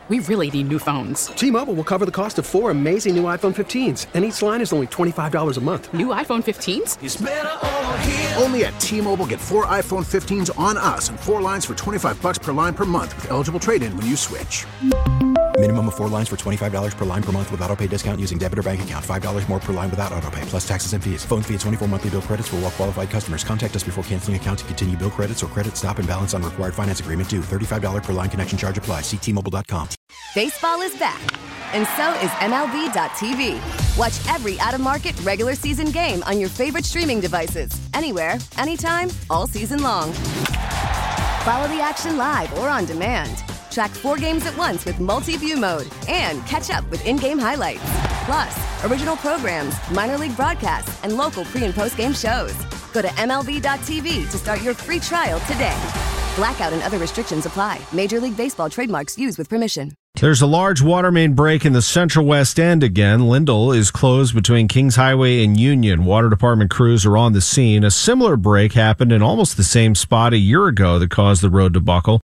We really need new phones. T-Mobile will cover the cost of 4 amazing new iPhone 15s, and each line is only $25 a month. New iPhone 15s? It's better over here. Only at T-Mobile, get 4 iPhone 15s on us and 4 lines for $25 per line per month with eligible trade-in when you switch. Minimum of 4 lines for $25 per line per month with autopay discount using debit or bank account. $5 more per line without autopay, plus taxes and fees. Phone fee at 24 monthly bill credits for well-qualified customers. Contact us before canceling account to continue bill credits or credit stop and balance on required finance agreement due. $35 per line connection charge applies. See T-Mobile.com. Baseball is back, and so is MLB.tv. Watch every out-of-market regular season game on your favorite streaming devices. Anywhere, anytime, all season long. Follow the action live or on demand. Track 4 games at once with multi-view mode and catch up with in-game highlights. Plus, original programs, minor league broadcasts, and local pre- and post-game shows. Go to MLB.tv to start your free trial today. Blackout and other restrictions apply. Major League Baseball trademarks used with permission. There's a large water main break in the Central West End again. Lindell is closed between Kings Highway and Union. Water Department crews are on the scene. A similar break happened in almost the same spot a year ago that caused the road to buckle.